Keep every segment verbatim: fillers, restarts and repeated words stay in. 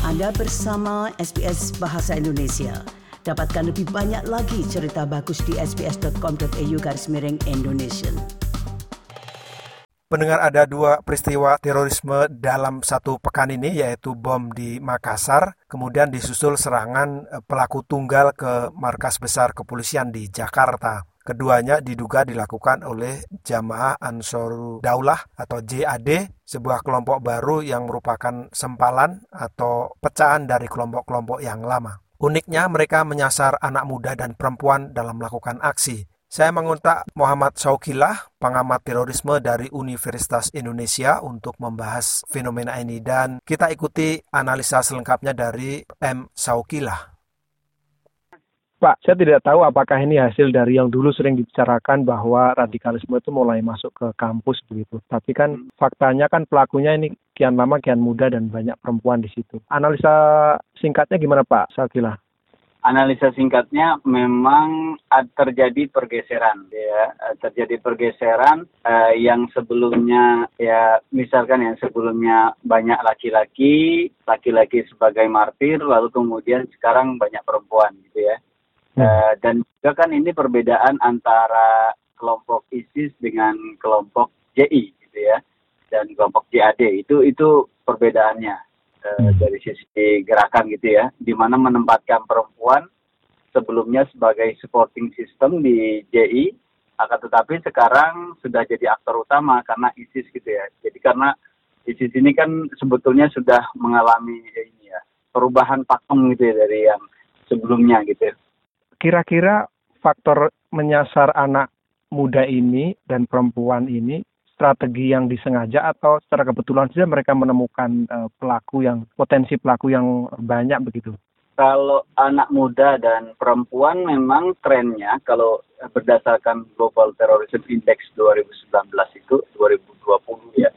Anda bersama S B S Bahasa Indonesia. Dapatkan lebih banyak lagi cerita bagus di sbs.com.au garis miring Indonesia. Pendengar, ada dua peristiwa terorisme dalam satu pekan ini, yaitu bom di Makassar, kemudian disusul serangan pelaku tunggal ke markas besar kepolisian di Jakarta. Keduanya diduga dilakukan oleh Jamaah Ansarud Daulah atau J A D, sebuah kelompok baru yang merupakan sempalan atau pecahan dari kelompok-kelompok yang lama. Uniknya mereka menyasar anak muda dan perempuan dalam melakukan aksi. Saya mengontak Muhammad Saukillah, pengamat terorisme dari Universitas Indonesia untuk membahas fenomena ini, dan kita ikuti analisa selengkapnya dari M. Saukillah. Pak, saya tidak tahu apakah ini hasil dari yang dulu sering dibicarakan bahwa radikalisme itu mulai masuk ke kampus begitu. Tapi kan faktanya kan pelakunya ini kian lama kian muda dan banyak perempuan di situ. Analisa singkatnya gimana Pak Saukillah? Analisa singkatnya memang terjadi pergeseran, ya, terjadi pergeseran eh, yang sebelumnya, ya, misalkan yang sebelumnya banyak laki-laki, laki-laki sebagai martir, lalu kemudian sekarang banyak perempuan, gitu ya. Hmm. Eh, dan juga kan ini perbedaan antara kelompok ISIS dengan kelompok J I, gitu ya, dan kelompok J A D, itu itu perbedaannya. Uh, dari sisi gerakan gitu ya, di mana menempatkan perempuan sebelumnya sebagai supporting system di J I, akan tetapi sekarang sudah jadi aktor utama karena ISIS gitu ya. Jadi karena ISIS ini kan sebetulnya sudah mengalami ini ya, perubahan pakem gitu ya dari yang sebelumnya gitu. Kira-kira faktor menyasar anak muda ini dan perempuan ini strategi yang disengaja atau secara kebetulan saja mereka menemukan uh, pelaku yang potensi pelaku yang banyak begitu? Kalau anak muda dan perempuan memang trennya kalau berdasarkan Global Terrorism Index dua ribu sembilan belas itu dua ribu dua puluh ya,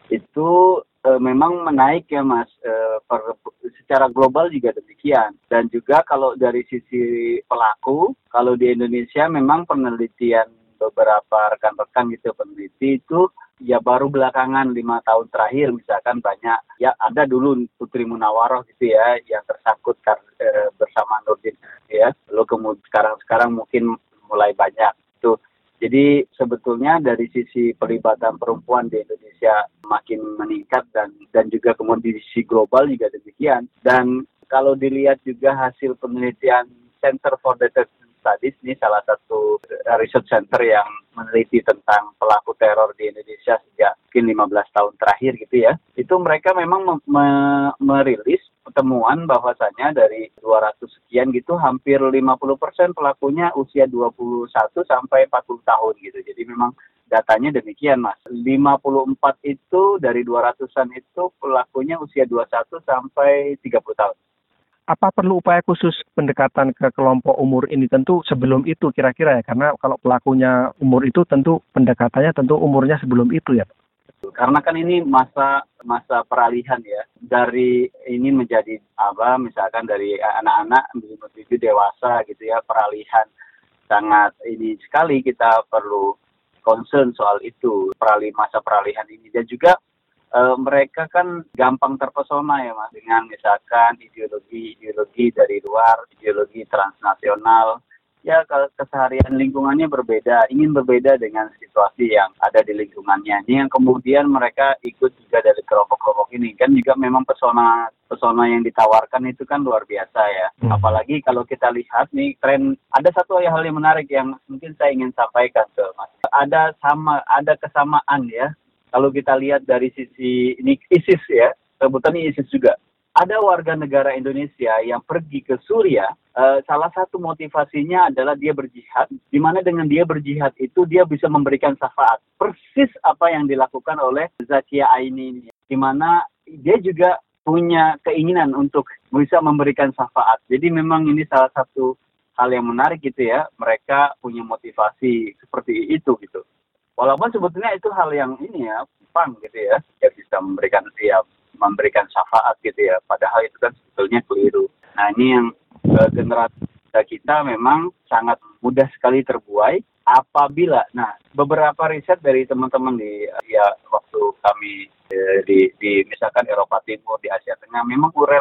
itu uh, memang menaik ya Mas, uh, per, secara global juga demikian. Dan juga kalau dari sisi pelaku, kalau di Indonesia memang penelitian beberapa rekan-rekan gitu peneliti itu ya baru belakangan lima tahun terakhir misalkan banyak ya, ada dulu Putri Munawaroh gitu ya yang tersangkut kar, e, bersama Nurdin ya, lalu kemudian sekarang sekarang mungkin mulai banyak itu. Jadi sebetulnya dari sisi pelibatan perempuan di Indonesia makin meningkat dan dan juga kemudian di sisi global juga demikian. Dan kalau dilihat juga hasil penelitian Center for Detection Studies, ini salah satu research center yang meneliti tentang pelaku teror di Indonesia sejak mungkin lima belas tahun terakhir gitu ya. Itu mereka memang me- me- merilis temuan bahwasannya dari dua ratus sekian gitu hampir lima puluh persen pelakunya usia dua puluh satu sampai empat puluh tahun gitu. Jadi memang datanya demikian Mas. lima puluh empat itu dari dua ratusan itu pelakunya usia dua puluh satu sampai tiga puluh tahun. Apa perlu upaya khusus pendekatan ke kelompok umur ini? Tentu sebelum itu kira-kira ya, karena kalau pelakunya umur itu tentu pendekatannya tentu umurnya sebelum itu ya. Karena kan ini masa masa peralihan ya, dari ini menjadi apa, misalkan dari anak-anak menuju dewasa gitu ya, peralihan sangat ini sekali, kita perlu concern soal itu, peralih masa peralihan ini. Dan juga Uh, mereka kan gampang terpesona ya Mas dengan misalkan ideologi-ideologi dari luar, ideologi transnasional. Ya kalau keseharian lingkungannya berbeda, ingin berbeda dengan situasi yang ada di lingkungannya. Ini yang kemudian mereka ikut juga dari kelompok-kelompok ini. Kan juga memang pesona pesona yang ditawarkan itu kan luar biasa ya. Hmm. Apalagi kalau kita lihat nih tren, ada satu hal yang menarik yang mungkin saya ingin sampaikan ke Mas. Ada sama, ada kesamaan ya. Kalau kita lihat dari sisi ini ISIS ya, sebutannya ISIS juga. Ada warga negara Indonesia yang pergi ke Suriah, uh, salah satu motivasinya adalah dia berjihad, di mana dengan dia berjihad itu dia bisa memberikan syafaat. Persis apa yang dilakukan oleh Zakia Aini ini, di mana dia juga punya keinginan untuk bisa memberikan syafaat. Jadi memang ini salah satu hal yang menarik gitu ya, mereka punya motivasi seperti itu gitu. Walaupun sebetulnya itu hal yang ini ya, pang gitu ya, ya bisa memberikan ya, memberikan syafaat gitu ya, padahal itu kan sebetulnya keliru. Nah ini yang eh, generasi kita memang sangat mudah sekali terbuai apabila, nah beberapa riset dari teman-teman di ya waktu kami eh, di, di misalkan Eropa Timur, di Asia Tengah, memang relatif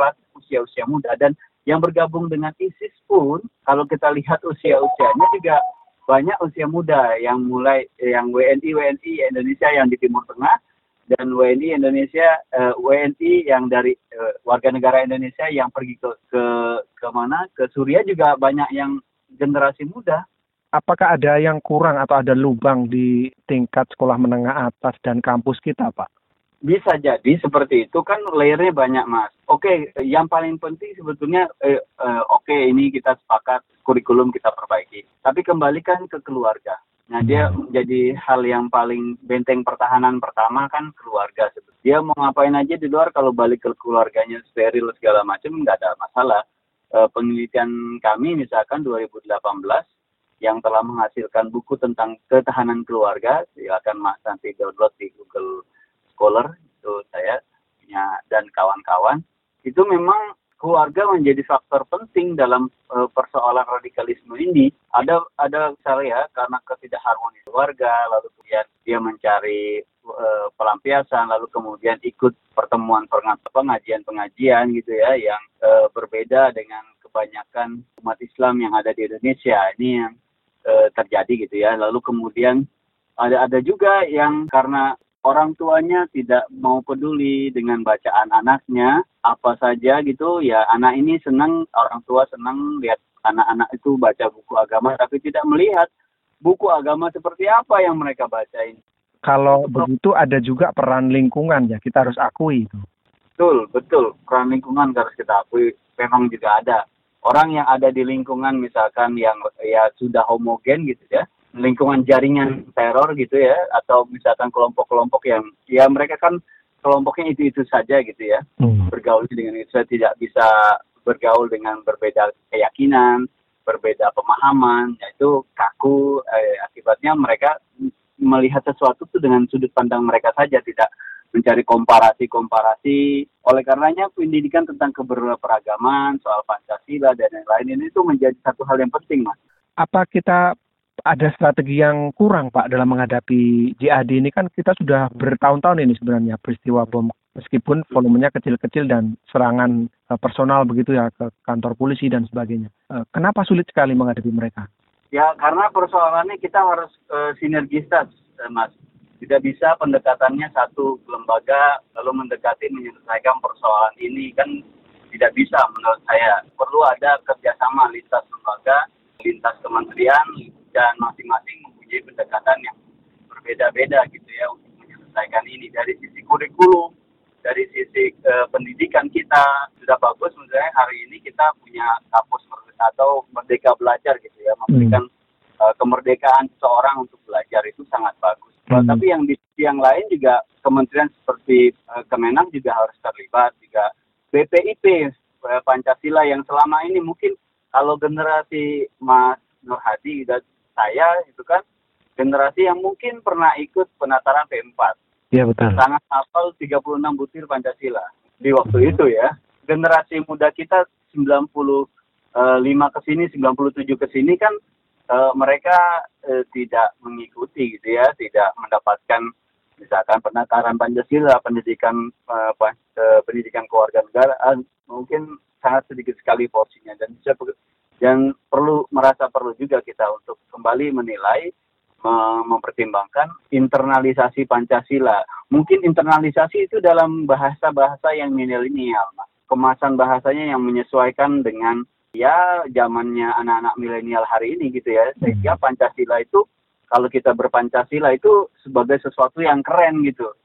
usia-usia muda. Dan yang bergabung dengan ISIS pun, kalau kita lihat usia-usianya juga banyak usia muda yang mulai yang W N I W N I Indonesia yang di Timur Tengah dan W N I Indonesia uh, W N I yang dari uh, warga negara Indonesia yang pergi ke ke ke mana ke Suriah juga banyak yang generasi muda. Apakah ada yang kurang atau ada lubang di tingkat sekolah menengah atas dan kampus kita, Pak? Bisa jadi seperti itu, kan layernya banyak, Mas. Oke, yang paling penting sebetulnya eh, eh, oke ini kita sepakat kurikulum kita perbaiki. Tapi kembalikan ke keluarga. Nah, dia menjadi hal yang paling benteng pertahanan pertama kan keluarga. Dia mau ngapain aja di luar, kalau balik ke keluarganya steril segala macam nggak ada masalah. E, penelitian kami misalkan dua ribu delapan belas yang telah menghasilkan buku tentang ketahanan keluarga, silakan Mas nanti download di Google Scholar, itu saya punya dan kawan-kawan. Itu memang keluarga menjadi faktor penting dalam uh, persoalan radikalisme ini. Ada ada misalnya karena ketidakharmonis keluarga, lalu kemudian dia mencari uh, pelampiasan, lalu kemudian ikut pertemuan pengajian-pengajian gitu ya, yang uh, berbeda dengan kebanyakan umat Islam yang ada di Indonesia. Ini yang uh, terjadi gitu ya. Lalu kemudian ada ada juga yang karena orang tuanya tidak mau peduli dengan bacaan anaknya, apa saja gitu, ya anak ini senang, orang tua senang lihat anak-anak itu baca buku agama, tapi tidak melihat buku agama seperti apa yang mereka bacain. Kalau begitu ada juga peran lingkungan ya, kita harus akui itu. Betul, betul. Peran lingkungan harus kita akui, memang juga ada. Orang yang ada di lingkungan misalkan yang ya sudah homogen gitu ya, lingkungan jaringan teror gitu ya, atau misalkan kelompok-kelompok yang ya mereka kan kelompoknya itu-itu saja gitu ya, hmm. bergaul dengan itu, saya tidak bisa bergaul dengan berbeda keyakinan, berbeda pemahaman, yaitu kaku, eh, akibatnya mereka melihat sesuatu itu dengan sudut pandang mereka saja, tidak mencari komparasi-komparasi. Oleh karenanya pendidikan tentang keberagaman, soal Pancasila dan lain-lain ini itu menjadi satu hal yang penting, Mas. Apa kita ada strategi yang kurang, Pak, dalam menghadapi jihad ini? Kan kita sudah bertahun-tahun ini sebenarnya peristiwa bom, meskipun volumenya kecil-kecil dan serangan uh, personal begitu ya ke kantor polisi dan sebagainya. Uh, kenapa sulit sekali menghadapi mereka? Ya, karena persoalannya kita harus uh, sinergitas, uh, Mas. Tidak bisa pendekatannya satu lembaga lalu mendekati menyelesaikan persoalan ini, kan tidak bisa menurut saya. Perlu ada kerjasama lintas lembaga, lintas kementerian, dan masing-masing mempunyai pendekatan yang berbeda-beda gitu ya untuk menyelesaikan ini. Dari sisi kurikulum, dari sisi uh, pendidikan kita sudah bagus. Misalnya hari ini kita punya kampus merdeka atau merdeka belajar gitu ya, memberikan uh, kemerdekaan seseorang untuk belajar, itu sangat bagus. Hmm. Uh, tapi yang di sisi yang lain juga kementerian seperti uh, Kemenang juga harus terlibat, juga B P I P uh, Pancasila yang selama ini mungkin kalau generasi Mas Nur Hadi dan saya itu kan generasi yang mungkin pernah ikut penataran P empat. Iya, betul. Sangat hafal tiga puluh enam butir Pancasila di waktu itu ya. Generasi muda kita sembilan puluh lima ke sini, sembilan puluh tujuh ke sini kan uh, mereka uh, tidak mengikuti gitu ya, tidak mendapatkan misalkan penataran Pancasila, pendidikan uh, uh, pendidikan kewarganegaraan, mungkin sangat sedikit sekali porsinya, dan bisa dan perlu merasa perlu juga kita untuk kembali menilai, mem- mempertimbangkan internalisasi Pancasila. Mungkin internalisasi itu dalam bahasa-bahasa yang milenial, Mas. Kemasan bahasanya yang menyesuaikan dengan ya zamannya anak-anak milenial hari ini gitu ya. Sehingga Pancasila itu, kalau kita berpancasila itu sebagai sesuatu yang keren gitu.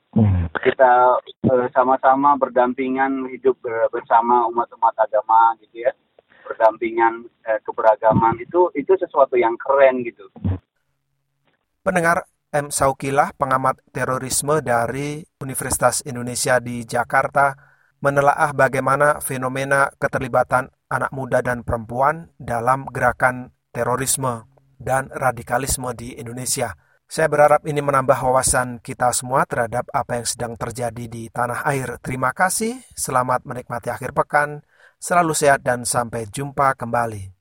Kita eh, sama-sama berdampingan hidup bersama umat-umat agama gitu ya. Berdampingan eh, keberagaman itu itu sesuatu yang keren gitu. Pendengar, M. Saukilah, pengamat terorisme dari Universitas Indonesia di Jakarta, menelaah bagaimana fenomena keterlibatan anak muda dan perempuan dalam gerakan terorisme dan radikalisme di Indonesia. Saya berharap ini menambah wawasan kita semua terhadap apa yang sedang terjadi di tanah air. Terima kasih, selamat menikmati akhir pekan. Selalu sehat dan sampai jumpa kembali.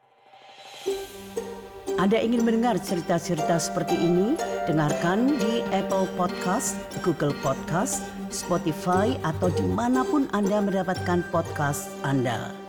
Anda ingin mendengar cerita-cerita seperti ini? Dengarkan di Apple Podcast, Google Podcast, Spotify atau dimanapun Anda mendapatkan podcast Anda.